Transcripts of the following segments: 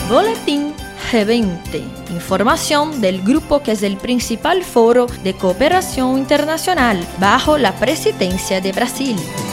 Boletín G20, información del grupo que es el principal foro de cooperación internacional bajo la presidencia de Brasil.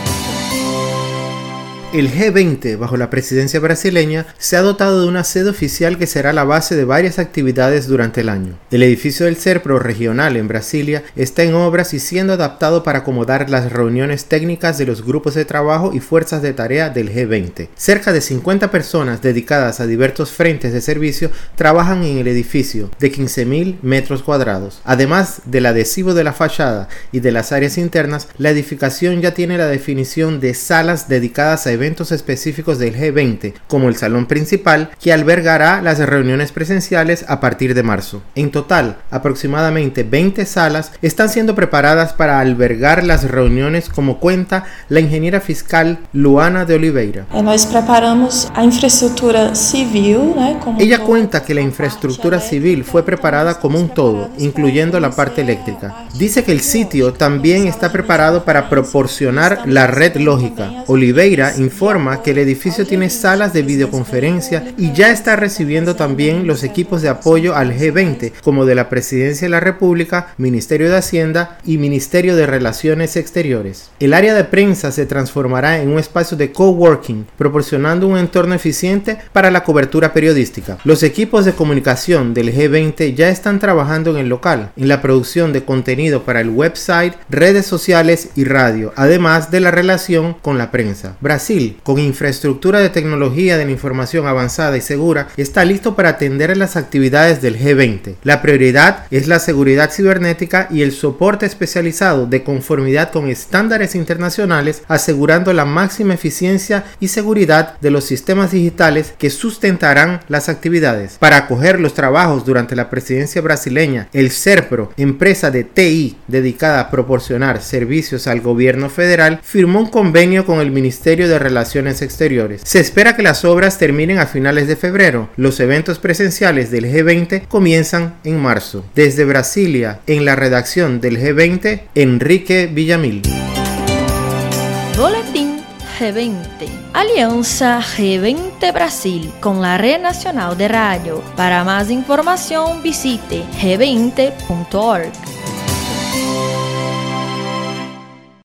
El G20, bajo la presidencia brasileña, se ha dotado de una sede oficial que será la base de varias actividades durante el año. El edificio del CERPRO regional en Brasilia está en obras y siendo adaptado para acomodar las reuniones técnicas de los grupos de trabajo y fuerzas de tarea del G20. Cerca de 50 personas dedicadas a diversos frentes de servicio trabajan en el edificio, de 15.000 metros cuadrados. Además del adhesivo de la fachada y de las áreas internas, la edificación ya tiene la definición de salas dedicadas a eventos específicos del G20, como el salón principal, que albergará las reuniones presenciales a partir de marzo. En total, aproximadamente 20 salas están siendo preparadas para albergar las reuniones, como cuenta la ingeniera fiscal Luana de Oliveira. Nós preparamos a infraestructura civil, Ella cuenta que la infraestructura civil fue preparada como un todo, incluyendo la parte eléctrica. Dice que el sitio también está preparado para proporcionar la red lógica. Oliveira informa que el edificio tiene salas de videoconferencia y ya está recibiendo también los equipos de apoyo al G20, como de la Presidencia de la República, Ministerio de Hacienda y Ministerio de Relaciones Exteriores. El área de prensa se transformará en un espacio de coworking, proporcionando un entorno eficiente para la cobertura periodística. Los equipos de comunicación del G20 ya están trabajando en el local, en la producción de contenido para el website, redes sociales y radio, además de la relación con la prensa. Brasil, con infraestructura de tecnología de la información avanzada y segura, está listo para atender las actividades del G20. La prioridad es la seguridad cibernética y el soporte especializado de conformidad con estándares internacionales, asegurando la máxima eficiencia y seguridad de los sistemas digitales que sustentarán las actividades. Para acoger los trabajos durante la presidencia brasileña, el CERPRO, empresa de TI dedicada a proporcionar servicios al gobierno federal, firmó un convenio con el Ministerio de Relaciones Exteriores. Se espera que las obras terminen a finales de febrero. Los eventos presenciales del G20 comienzan en marzo. Desde Brasilia, en la redacción del G20, Enrique Villamil. Boletín G20. Alianza G20 Brasil con la Red Nacional de Radio. Para más información visite g20.org.